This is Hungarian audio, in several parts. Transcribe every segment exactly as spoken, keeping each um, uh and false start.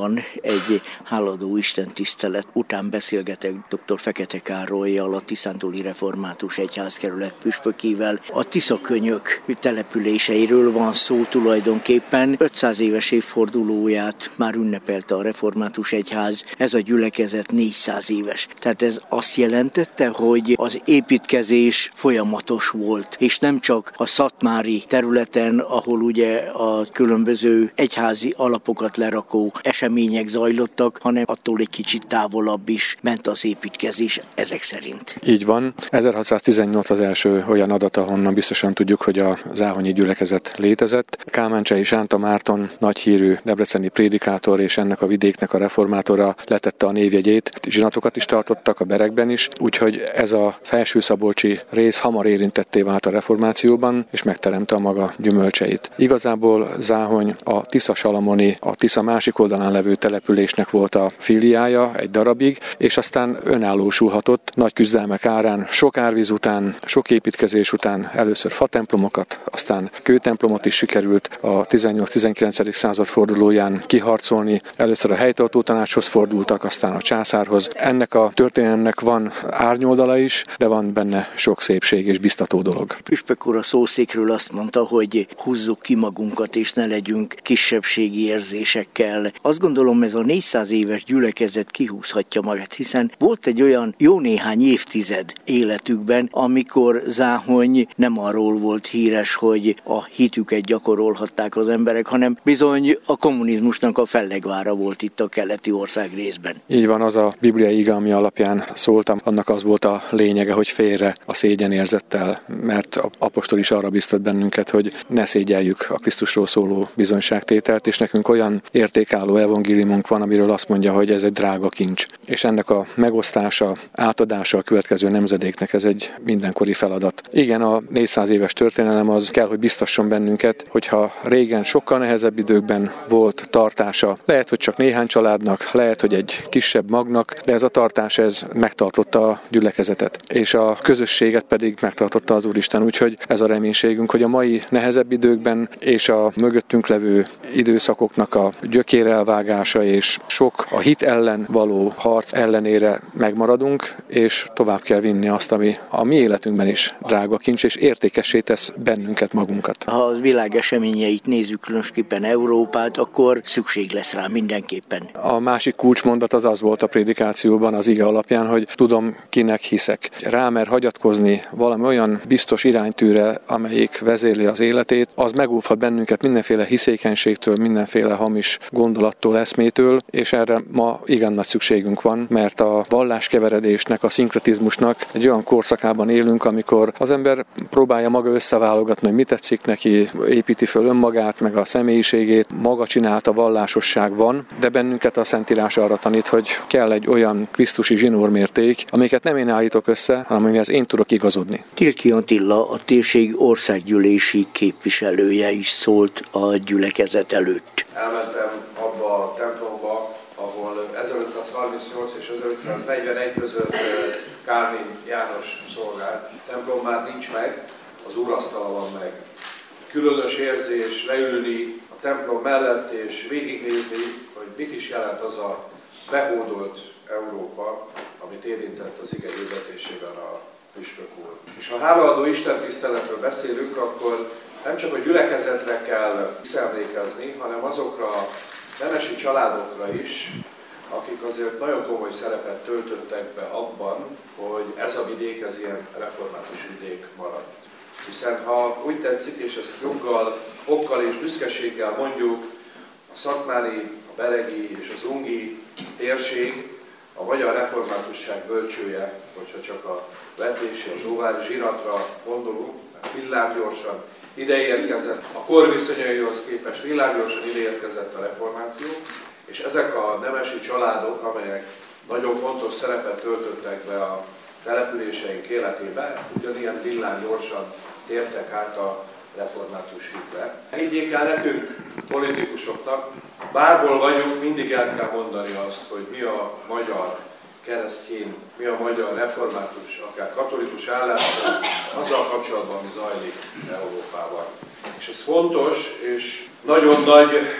Balatonban egy háladó istentisztelet után beszélgetek dr. Fekete Károllyal, a Tiszántúli Református Egyházkerület püspökével. A Tiszakönyök településeiről van szó tulajdonképpen. ötszáz éves évfordulóját már ünnepelte a Református Egyház, ez a gyülekezet négyszáz éves. Tehát ez azt jelentette, hogy az építkezés folyamatos volt, és nem csak a szatmári területen, ahol ugye a különböző egyházi alapokat lerakó események zajlottak, hanem attól egy kicsit távolabb is ment az építkezés ezek szerint. Így van. ezerhatszáztizennyolc az első olyan adat, ahonnan biztosan tudjuk, hogy a záhonyi gyülekezet létezett. Kálmáncsai Sánta Márton, nagyhírű debreceni prédikátor és ennek a vidéknek a reformátora letette a névjegyét. Zsinatokat is tartottak a berekben is, úgyhogy ez a felsőszabolcsi rész hamar érintetté vált a reformációban, és megteremte a maga gyümölcseit. Igazából Záhony a Tisza-Salamoni, a Tisza másik oldalán levő településnek volt a filiája egy darabig, és aztán önállósulhatott nagy küzdelmek árán, sok árvíz után, sok építkezés után először fatemplomokat, aztán kőtemplomot is sikerült a tizennyolc-tizenkilencedik század fordulóján kiharcolni. Először a helytartó tanácshoz fordultak, aztán a császárhoz. Ennek a történelemnek van árnyoldala is, de van benne sok szépség és biztató dolog. Püspök úr a szószékről azt mondta, hogy húzzuk ki magunkat, és ne legyünk kisebbségi érzésekkel. Azt gondolom, ez a négyszáz éves gyülekezet kihúzhatja magát, hiszen volt egy olyan jó néhány évtized életükben, amikor Záhony nem arról volt híres, hogy a hitüket gyakorolhatták az emberek, hanem bizony a kommunizmusnak a fellegvára volt itt a keleti ország részben. Így van, az a bibliai ige, ami alapján szóltam, annak az volt a lényege, hogy félre a szégyenérzettel, mert a apostol is arra biztat bennünket, hogy ne szégyeljük a Krisztusról szóló bizonyságtételt, és nekünk olyan értékálló evangéliumunk van, amiről azt mondja, hogy ez egy drága kincs. És ennek a megosztása, átadása a következő nemzedéknek ez egy mindenkori feladat. Igen, a négyszáz éves történelem az kell, hogy biztasson bennünket, hogyha régen sokkal nehezebb időkben volt tartása, lehet, hogy csak néhány családnak, lehet, hogy egy kisebb magnak, de ez a tartás ez megtartotta a gyülekezetet, és a közösséget pedig megtartotta az Úristen, úgyhogy ez a reménységünk, hogy a mai nehezebb időkben és a mögöttünk levő időszakoknak a gyökérelvágása és sok a hit ellen való harc ellenére megmaradunk, és tovább kell vinni azt, ami a mi életünkben is drága kincs, és értékessé tesz bennünket, magunkat. Ha a világ eseményeit nézzük, különösképpen Európát, akkor szükség lesz rá mindenképpen. A másik kulcsmondat az az volt a prédikációban az ige alapján, hogy tudom, kinek hiszek. Rámer hagyatkozni valami olyan biztos iránytűre, amelyik vezérli az életét, az megóvhat bennünket mindenféle hiszékenységtől, mindenféle hamis gondolattól, eszmétől, és erre ma igen nagy szükségünk van, mert a valláskeveredésnek, a szinkretizmusnak egy olyan korszakában élünk, amikor az ember próbálja maga összeválogatni, hogy mi tetszik neki, építi föl önmagát, meg a személyiségét, maga csinálta vallásosság van, de bennünket a Szentírás arra tanít, hogy kell egy olyan krisztusi zsinórmérték, amiket nem én állítok össze, hanem amihez én tudok igazodni. Tilki Attila, a térség országgyűlési képviselője is szólt a gyülekezet előtt. Elmentem abba a templomba, ahol ezerötszázharmincnyolc és ezerötszáznegyvenegy között Kálvin János szolgált. A templom már nincs meg, az úrasztala van meg. Különös érzés leülni a templom mellett és végignézni, hogy mit is jelent az a behódolt Európa, amit érintett az ige hirdetésében a püspök úr. És ha hálaadó istentiszteletről beszélünk, akkor nem csak a gyülekezetre kell visszaemlékezni, hanem azokra a nemesi családokra is, akik azért nagyon komoly szerepet töltöttek be abban, hogy ez a vidék, ez ilyen református vidék maradt. Hiszen ha úgy tetszik, és ezt joggal, okkal és büszkeséggel mondjuk, a szatmári, a beregi és az ungi térség a magyar reformátusság bölcsője, hogyha csak a vetési, az óvári zsinatra gondolunk, villámgyorsan ideérkezett, a korviszonyaihoz képest villámgyorsan ideérkezett a reformáció, és ezek a nemesi családok, amelyek nagyon fontos szerepet töltöttek be a településeink életébe, ugyanilyen villámgyorsan tértek át a református hitre. Higgyék el nekünk, politikusoknak, bárhol vagyunk, mindig el kell mondani azt, hogy mi a magyar keresztény, mi a magyar református, akár katolikus álláspont, azzal kapcsolatban, mi zajlik Európában. És ez fontos, és nagyon nagy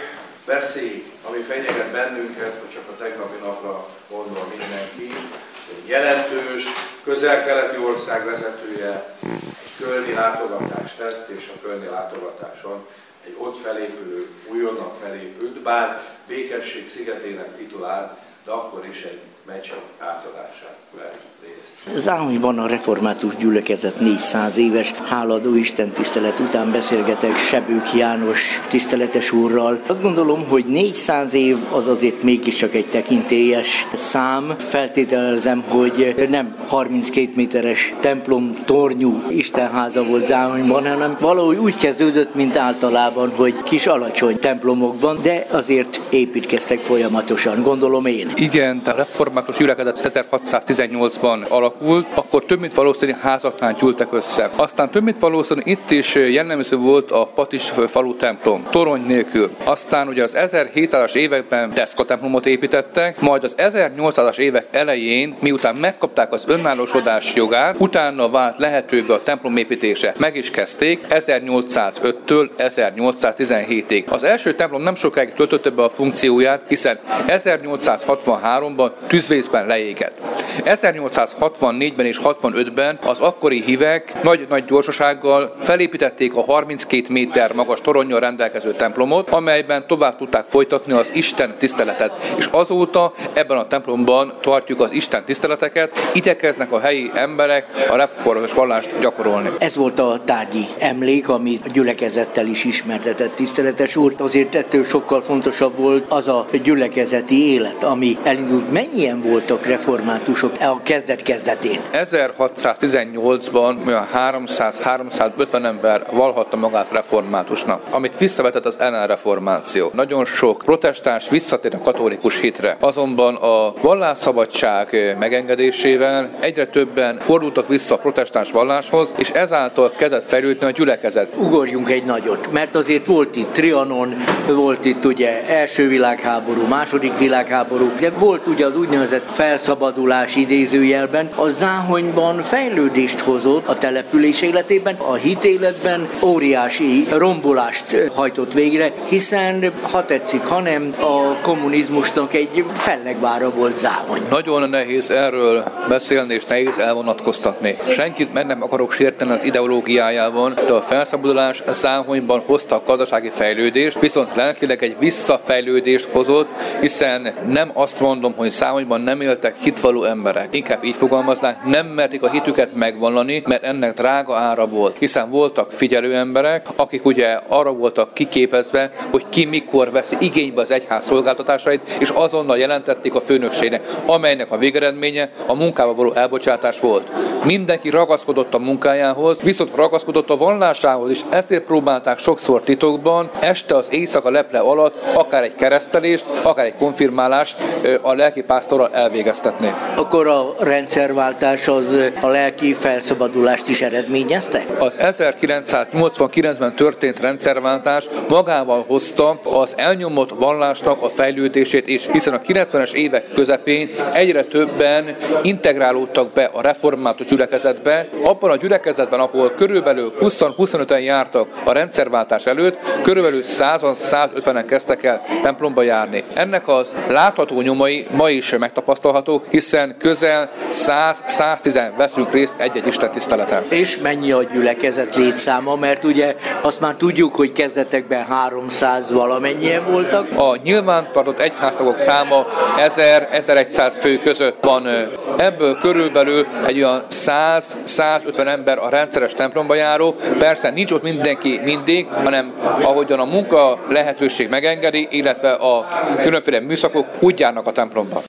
veszély, ami fenyeget bennünket, hogy csak a tegnapi napra gondol mindenki, egy jelentős közel-keleti ország vezetője egy kölni látogatást tett, és a kölni látogatáson egy ott felépülő, újonnan felépült, bár Békesség szigetének titulált, de akkor is egy mecset átadását vett részt. Záhonyban a református gyülekezet négyszáz éves háladó Isten tisztelet után beszélgetek Sebők János tiszteletes úrral. Azt gondolom, hogy négyszáz év az azért mégiscsak egy tekintélyes szám. Feltételezem, hogy nem harminckét méteres templom tornyú istenháza volt Záhonyban, hanem valahogy úgy kezdődött, mint általában, hogy kis alacsony templomokban, de azért építkeztek folyamatosan, gondolom én. Igen, a református gyülekezet ezerhatszáztizennyolcban alakult, akkor több mint valószínű házaknál gyűltek össze. Aztán több mint valószínű itt is jellemző volt a Patis falu templom, torony nélkül. Aztán ugye az ezerhétszázas években deszka templomot építettek, majd az ezernyolcszázas évek elején, miután megkapták az önállósodás jogát, utána vált lehetővé a templom építése. Meg is kezdték ezernyolcszázöttől ezernyolcszáztizenhétig. Az első templom nem sokáig töltötte be a funkcióját, hiszen ezernyolcszázhatvanháromban tűzvészben leégett. ezernyolcszázhatvannégyben és hatvanötben az akkori hívek nagy-nagy gyorsasággal felépítették a harminckét méter magas toronnyal rendelkező templomot, amelyben tovább tudták folytatni az Isten tiszteletet. És azóta ebben a templomban tartjuk az Isten tiszteleteket, igyekeznek a helyi emberek a református vallást gyakorolni. Ez volt a tárgyi emlék, amit a gyülekezettel is ismertetett tiszteletes úr. Azért ettől sokkal fontosabb volt az a gyülekezeti élet, ami elindult. Mennyien voltak reformátusok a kezdet-kezdetén? ezerhatszáztizennyolcban olyan háromszáz-háromszázötven ember vallhatta magát reformátusnak, amit visszavetett az ellenreformáció. Nagyon sok protestáns visszatér a katolikus hitre. Azonban a vallásszabadság megengedésével egyre többen fordultak vissza a protestáns valláshoz, és ezáltal kezdett fejlődni a gyülekezet. Ugorjunk egy nagyot, mert azért volt itt Trianon, volt itt ugye első világháború, második világháború, de volt ugye az úgynevezett felszabadulás idézőjelben, a Záhonyban fejlődést hozott a település életében, a hitéletben óriási rombolást hajtott végre, hiszen ha tetszik, hanem a kommunizmusnak egy fellegvára volt Záhony. Nagyon nehéz erről beszélni és nehéz elvonatkoztatni. Senkit meg nem akarok sérteni az ideológiájában, de a felszabadulás Záhonyban hozta a gazdasági fejlődést, viszont lelkileg egy visszafejlődést hozott, hiszen nem azt mondom, hogy Záhonyban nem éltek hitvaló emberek. Inkább így fogalmaznánk, nem merték a hitüket megvallani, mert ennek drága ára volt. Hiszen voltak figyelő emberek, akik ugye arra voltak kiképezve, hogy ki mikor veszi igénybe az egyház szolgáltatásait, és azonnal jelentették a főnökségnek, amelynek a végeredménye a munkába való elbocsátás volt. Mindenki ragaszkodott a munkájához, viszont ragaszkodott a vallásához, és ezért próbálták sokszor titokban, este az éjszaka leple alatt akár egy keresztelést, akár egy konfirmálást a lelkipásztorral elvégeztetni. Akkor a rendszerváltás az a lelki felszabadulást is eredményezte? Az ezerkilencszáznyolcvankilencben történt rendszerváltás magával hozta az elnyomott vallásnak a fejlődését is, hiszen a kilencvenes évek közepén egyre többen integrálódtak be a református gyülekezetbe. Abban a gyülekezetben, ahol körülbelül húsz-huszonöten jártak a rendszerváltás előtt, körülbelül százan-százötvenen kezdtek el templomba járni. Ennek az látható nyomai ma is megtapasztalhatók, hiszen közel száz-száztíz veszünk részt egy-egy istentiszteleten. És mennyi a gyülekezet létszáma, mert ugye azt már tudjuk, hogy kezdetekben háromszáz valamennyien voltak. A nyilvántartott egyháztagok száma ezer-ezerszáz fő között van. Ebből körülbelül egy olyan száz-százötven ember a rendszeres templomba járó. Persze nincs ott mindenki mindig, hanem ahogyan a munka lehetőség megengedi, illetve a különféle műszakok úgy járnak a templomba.